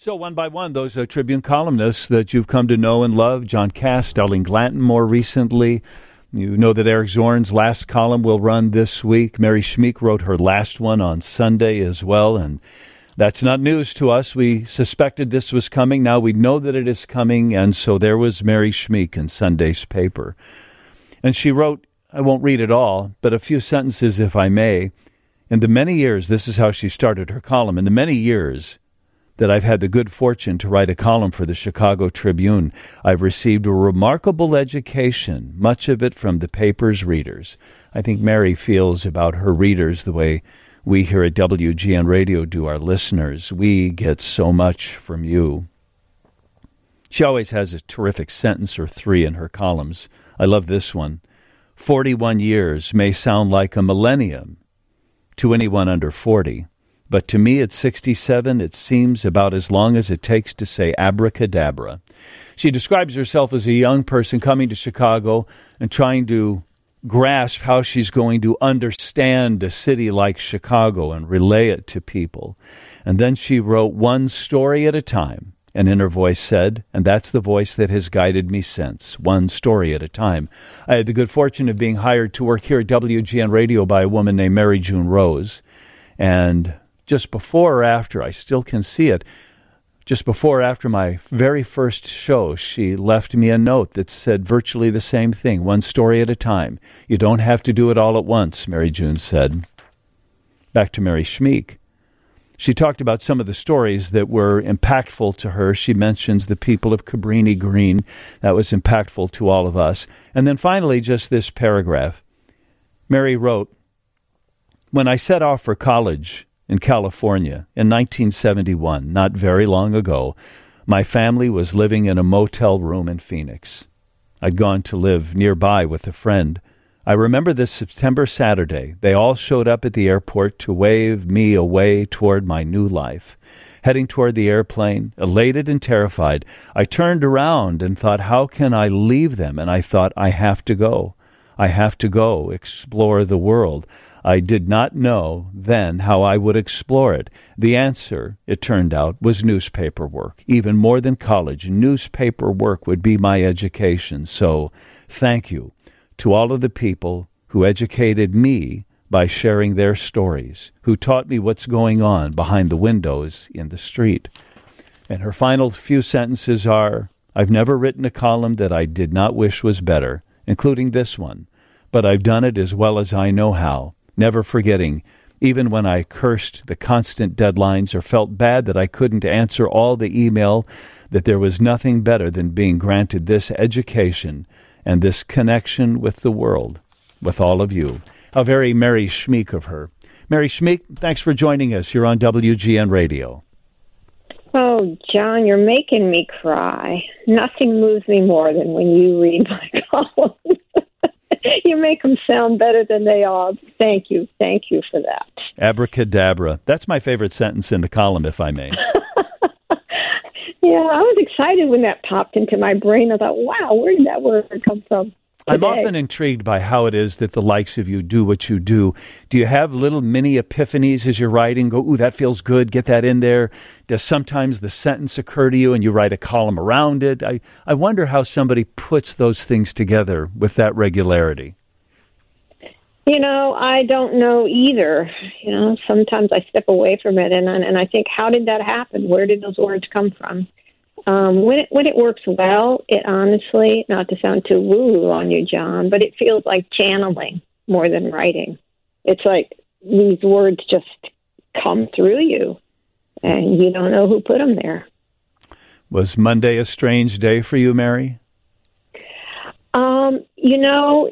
So one by one, those Tribune columnists that you've come to know and love, John Cass, Darlene Glanton more recently. You know that Eric Zorn's last column will run this week. Mary Schmeek wrote her last one on Sunday as well, and that's not news to us. We suspected this was coming. Now we know that it is coming, and so there was Mary Schmeek in Sunday's paper. And she wrote, I won't read it all, but a few sentences if I may. In the many years, this is how she started her column, in the many years that I've had the good fortune to write a column for the Chicago Tribune, I've received a remarkable education, much of it from the paper's readers. I think Mary feels about her readers the way we here at WGN Radio do our listeners. We get so much from you. She always has a terrific sentence or three in her columns. I love this one. 41 years may sound like a millennium to anyone under 40. But to me at 67, it seems about as long as it takes to say abracadabra. She describes herself as a young person coming to Chicago and trying to grasp how she's going to understand a city like Chicago and relay it to people. And then she wrote one story at a time, and in her voice said, and that's the voice that has guided me since, one story at a time. I had the good fortune of being hired to work here at WGN Radio by a woman named Mary June Rose, and just before or after, I still can see it, just before or after my very first show, she left me a note that said virtually the same thing, one story at a time. You don't have to do it all at once, Mary June said. Back to Mary Schmeek. She talked about some of the stories that were impactful to her. She mentions the people of Cabrini Green. That was impactful to all of us. And then finally, just this paragraph. Mary wrote, when I set off for college in California in 1971, not very long ago, my family was living in a motel room in Phoenix. I'd gone to live nearby with a friend. I remember this September Saturday. They all showed up at the airport to wave me away toward my new life. Heading toward the airplane, elated and terrified, I turned around and thought, how can I leave them? And I thought, I have to go. I have to go explore the world. I did not know then how I would explore it. The answer, it turned out, was newspaper work. Even more than college, newspaper work would be my education. So thank you to all of the people who educated me by sharing their stories, who taught me what's going on behind the windows in the street. And her final few sentences are, I've never written a column that I did not wish was better, including this one, but I've done it as well as I know how, never forgetting, even when I cursed the constant deadlines or felt bad that I couldn't answer all the email, that there was nothing better than being granted this education and this connection with the world, with all of you. How very Mary Schmeek of her. Mary Schmeek, thanks for joining us. You're on WGN Radio. Oh, John, you're making me cry. Nothing moves me more than when you read my columns. You make them sound better than they are. Thank you. Thank you for that. Abracadabra. That's my favorite sentence in the column, if I may. Yeah, I was excited when that popped into my brain. I thought, wow, where did that word come from today? I'm often intrigued by how it is that the likes of you do what you do. Do you have little mini epiphanies as you're writing? Go, ooh, that feels good. Get that in there. Does sometimes the sentence occur to you and you write a column around it? I wonder how somebody puts those things together with that regularity. You know, I don't know either. You know, sometimes I step away from it and I think, how did that happen? Where did those words come from? When it works well, it honestly, not to sound too woo on you, John, but it feels like channeling more than writing. It's like these words just come through you, and you don't know who put them there. Was Monday a strange day for you, Mary? You know,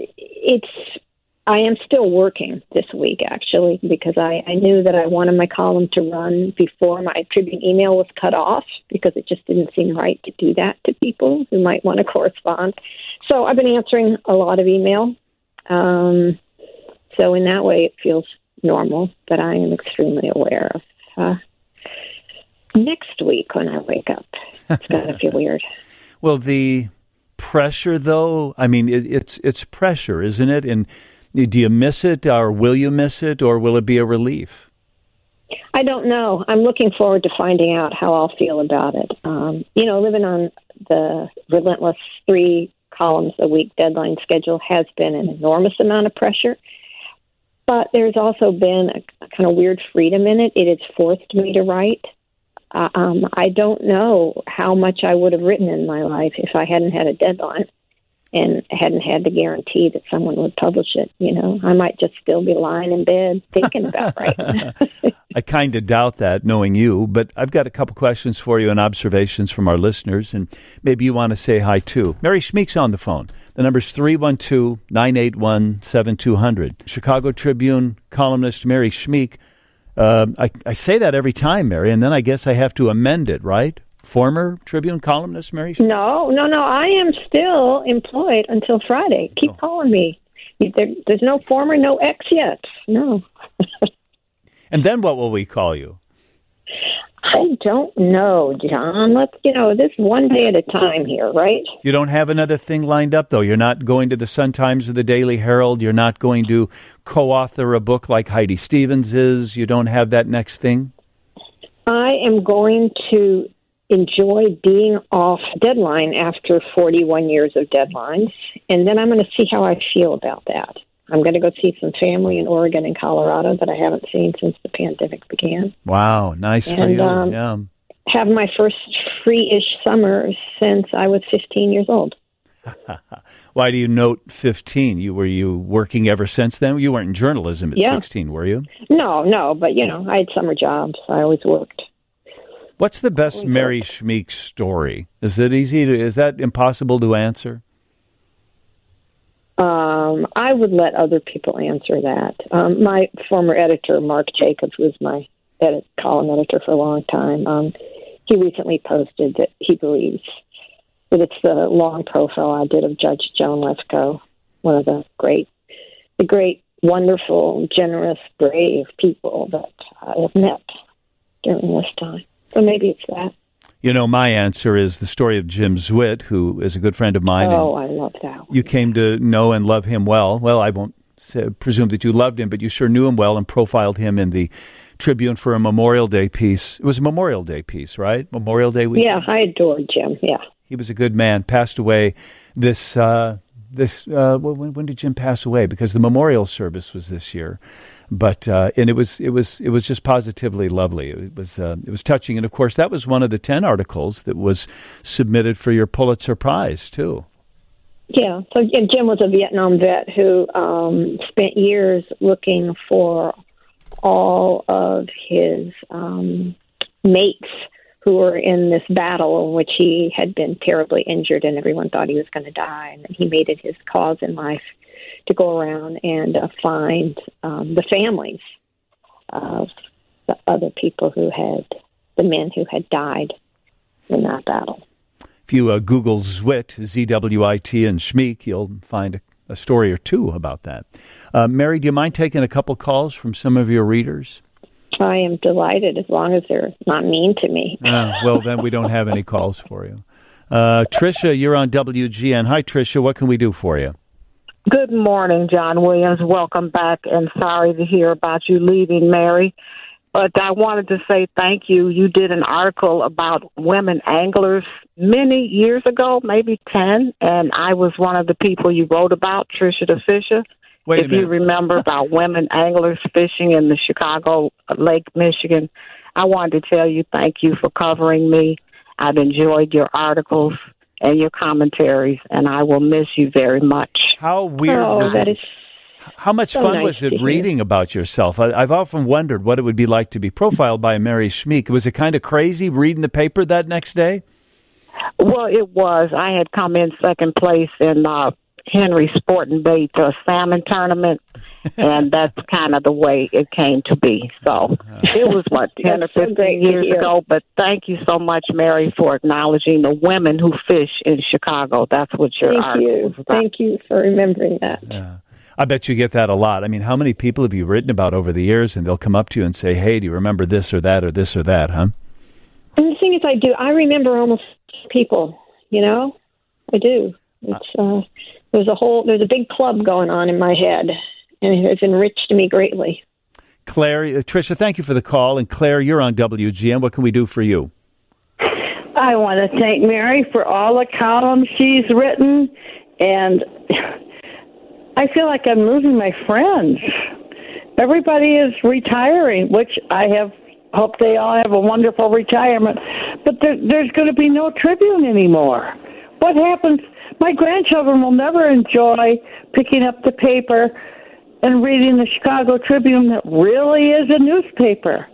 I am still working this week, actually, because I knew that I wanted my column to run before my Tribune email was cut off, because it just didn't seem right to do that to people who might want to correspond. So I've been answering a lot of email. So in that way, it feels normal, but I am extremely aware of next week when I wake up. It's going to feel weird. Well, the pressure, though, I mean, it's pressure, isn't it? And do you miss it, or will you miss it, or will it be a relief? I don't know. I'm looking forward to finding out how I'll feel about it. Living on the relentless 3 columns a week deadline schedule has been an enormous amount of pressure. But there's also been a kind of weird freedom in it. It has forced me to write. I don't know how much I would have written in my life if I hadn't had a deadline and hadn't had the guarantee that someone would publish it. I might just still be lying in bed thinking about writing. I kind of doubt that, knowing you, but I've got a couple questions for you and observations from our listeners, and maybe you want to say hi, too. Mary Schmeek's on the phone. The number's 312-981-7200. Chicago Tribune columnist Mary Schmeek. I say that every time, Mary, and then I guess I have to amend it, right? Former Tribune columnist Mary Schmeek? No. I am still employed until Friday. Keep calling me. There's no former, no ex yet. No. And then what will we call you? I don't know, John. This one day at a time here, right? You don't have another thing lined up, though? You're not going to the Sun-Times or the Daily Herald? You're not going to co-author a book like Heidi Stevens is? You don't have that next thing? I am going to enjoy being off deadline after 41 years of deadlines, and then I'm going to see how I feel about that. I'm going to go see some family in Oregon and Colorado that I haven't seen since the pandemic began. Wow, nice for you. Yeah. Have my first free-ish summer since I was 15 years old. Why do you note 15? Were you working ever since then? You weren't in journalism at 16, were you? No, but, I had summer jobs. I always worked. What's the best Mary Schmeek story? Is that impossible to answer? I would let other people answer that. My former editor, Mark Jacobs, was my column editor for a long time. He recently posted that he believes that it's the long profile I did of Judge Joan Lefkoe, one of the great, wonderful, generous, brave people that I have met during this time. So maybe it's that. My answer is the story of Jim Zwitt, who is a good friend of mine. Oh, I love that one. You came to know and love him well. Well, I won't presume that you loved him, but you sure knew him well and profiled him in the Tribune for a Memorial Day piece. It was a Memorial Day piece, right? Memorial Day week. Yeah, I adored Jim, yeah. He was a good man, passed away when did Jim pass away? Because the memorial service was this year. But and it was just positively lovely. It was touching, and of course that was one of the 10 articles that was submitted for your Pulitzer Prize too. Yeah, so Jim was a Vietnam vet who spent years looking for all of his mates who were in this battle in which he had been terribly injured, and everyone thought he was going to die. And he made it his cause in life to go around and find the families of the other people the men who had died in that battle. If you Google Zwitt, Z-W-I-T, and Schmeek, you'll find a story or two about that. Mary, do you mind taking a couple calls from some of your readers? I am delighted as long as they're not mean to me. Well, then we don't have any calls for you. Tricia, you're on WGN. Hi, Tricia. What can we do for you? Good morning, John Williams. Welcome back, and sorry to hear about you leaving, Mary. But I wanted to say thank you. You did an article about women anglers many years ago, maybe 10, and I was one of the people you wrote about, Tricia the Fisher. If you remember about women anglers fishing in the Chicago Lake, Michigan, I wanted to tell you thank you for covering me. I've enjoyed your articles and your commentaries, and I will miss you very much. How weird was it? How much fun was it reading about yourself? I've often wondered what it would be like to be profiled by Mary Schmeek. Was it kind of crazy reading the paper that next day? Well, it was. I had come in second place in Henry Sporting Bait salmon tournament, and that's kind of the way it came to be. So it was, 10 or 15 years ago, but thank you so much, Mary, for acknowledging the women who fish in Chicago. That's what your article was about. Thank you for remembering that. Yeah. I bet you get that a lot. I mean, how many people have you written about over the years, and they'll come up to you and say, hey, do you remember this or that or this or that, huh? And the thing is, I do. I remember almost people, I do. It's there's a big club going on in my head, and it has enriched me greatly. Claire, Tricia, thank you for the call. And Claire, you're on WGN. What can we do for you? I want to thank Mary for all the columns she's written, and I feel like I'm losing my friends. Everybody is retiring, which hope they all have a wonderful retirement, but there's going to be no Tribune anymore. What happens? My grandchildren will never enjoy picking up the paper and reading the Chicago Tribune that really is a newspaper.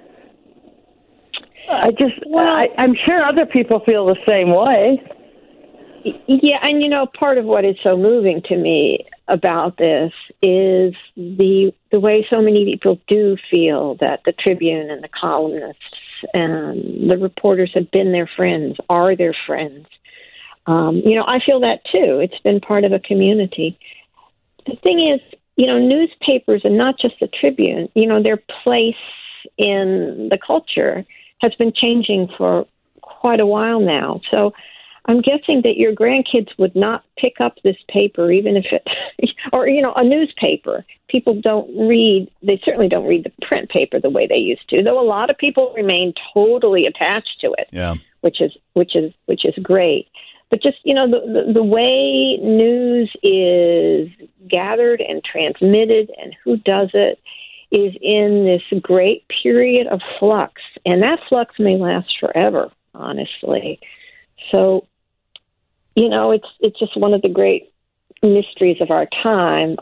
I'm sure other people feel the same way. Yeah, and part of what is so moving to me about this is the way so many people do feel that the Tribune and the columnists and the reporters have been their friends, are their friends. I feel that too. It's been part of a community. The thing is, newspapers, and not just the Tribune, their place in the culture has been changing for quite a while now. So I'm guessing that your grandkids would not pick up this paper, even if it, or, a newspaper. People they certainly don't read the print paper the way they used to, though a lot of people remain totally attached to it, which is great. But just, the way news is gathered and transmitted and who does it is in this great period of flux. And that flux may last forever, honestly. So, it's just one of the great mysteries of our time.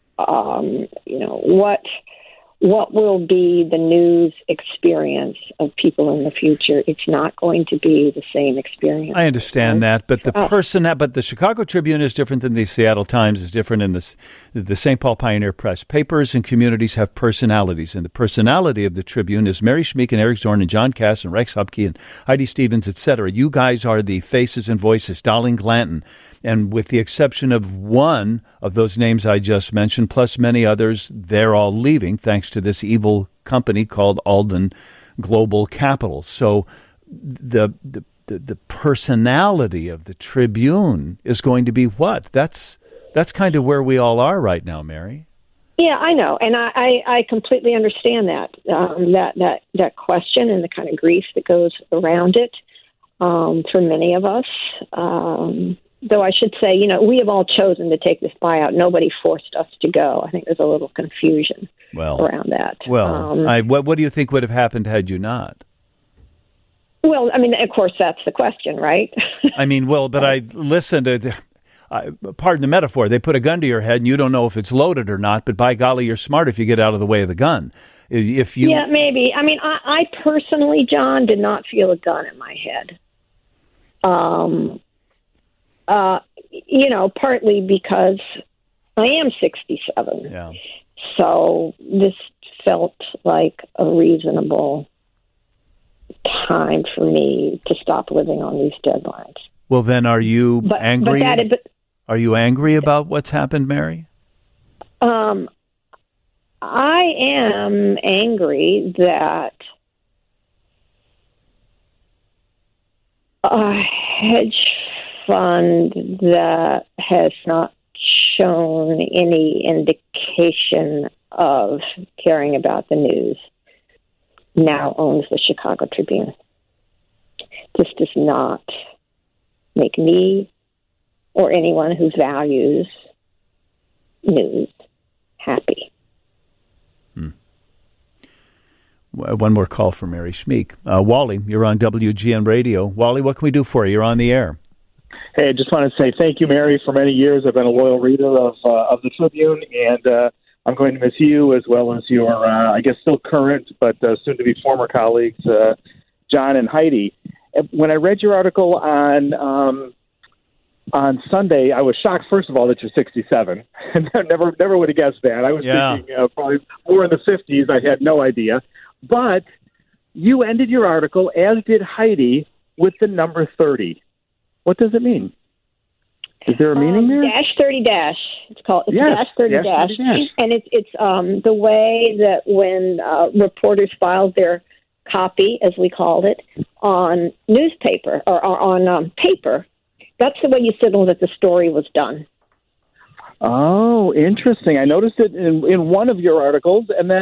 What will be the news experience of people in the future? It's not going to be the same experience. I understand that, but but the Chicago Tribune is different than the Seattle Times, is different in the St. Paul Pioneer Press. Papers and communities have personalities, and the personality of the Tribune is Mary Schmeek and Eric Zorn and John Cass and Rex Hupke and Heidi Stevens, etc. You guys are the faces and voices, Darling Glanton. And with the exception of one of those names I just mentioned, plus many others, they're all leaving thanks to this evil company called Alden Global Capital. So the personality of the Tribune is going to be what? That's kind of where we all are right now, Mary. Yeah, I know, and I completely understand that question and the kind of grief that goes around it for many of us. Though I should say, we have all chosen to take this buyout. Nobody forced us to go. I think there's a little confusion around that. Well, what do you think would have happened had you not? Well, of course, that's the question, right? But I listened to, pardon the metaphor, they put a gun to your head and you don't know if it's loaded or not, but by golly, you're smart if you get out of the way of the gun. Yeah, maybe. I personally, John, did not feel a gun in my head. Partly because I am 67. Yeah. So this felt like a reasonable time for me to stop living on these deadlines. Well, then are you angry? Are you angry about what's happened, Mary? I am angry that a hedge fund that has not shown any indication of caring about the news now owns the Chicago Tribune. This does not make me or anyone who values news happy. One more call from Mary Schmeek. Wally, you're on WGN Radio. Wally, what can we do for you? You're on the air. Hey, I just want to say thank you, Mary. For many years, I've been a loyal reader of the Tribune, and I'm going to miss you as well as your, I guess, still current but soon-to-be former colleagues, John and Heidi. When I read your article on Sunday, I was shocked, first of all, that you're 67. never would have guessed that. I was thinking probably more in the 50s. I had no idea. But you ended your article, as did Heidi, with the number 30. What does it mean? Is there a meaning there? -30-. It's called -30-. And it's the way that when reporters filed their copy, as we called it, on newspaper or on paper, that's the way you signaled that the story was done. Oh, interesting. I noticed it in one of your articles, and then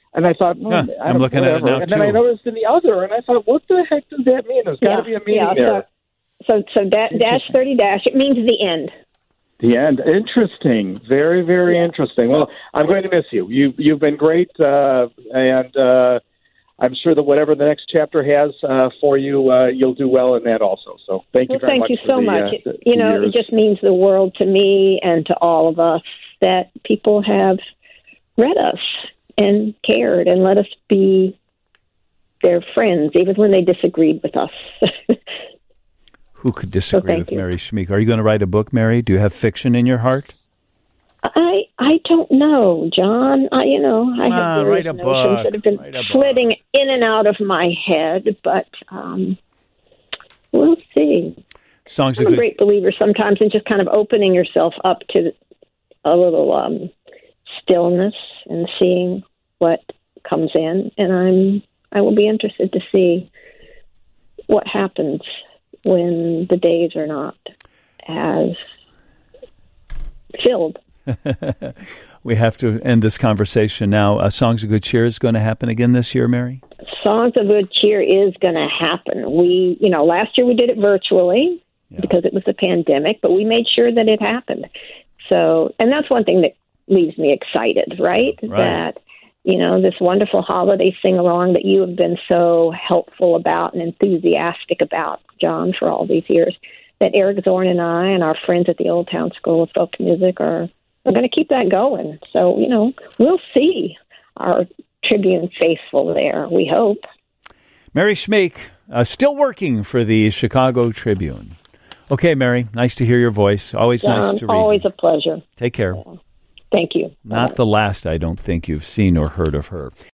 And I thought, I'm looking at it now, and too. then I noticed in the other, and I thought, what the heck does that mean? There's got to be a meaning there. So dash 30 dash, it means the end. The end. Interesting. Very, very interesting. Well, I'm going to miss you. You've been great, and I'm sure that whatever the next chapter has for you, you'll do well in that also. So thank you very much. Thank you so much. It just means the world to me and to all of us that people have read us and cared and let us be their friends, even when they disagreed with us. Who could disagree with Mary Schmeek? Are you going to write a book, Mary? Do you have fiction in your heart? I don't know, John. I have various notions that have been flitting in and out of my head, but we'll see. I'm a great believer sometimes in just kind of opening yourself up to a little stillness and seeing what comes in, and I will be interested to see what happens when the days are not as filled. We have to end this conversation now. Songs of Good Cheer is going to happen again this year, Mary? Songs of Good Cheer is going to happen. Last year we did it virtually because it was the pandemic, but we made sure that it happened. So, and that's one thing that leaves me excited, right? That, this wonderful holiday sing-along that you have been so helpful about and enthusiastic about, John, for all these years, that Eric Zorn and I and our friends at the Old Town School of Folk Music are going to keep that going. So, we'll see our Tribune faithful there, we hope. Mary Schmeek, still working for the Chicago Tribune. Okay, Mary, nice to hear your voice. Always John, nice to read. Always a pleasure. Take care. Thank you. Not the last, I don't think, you've seen or heard of her.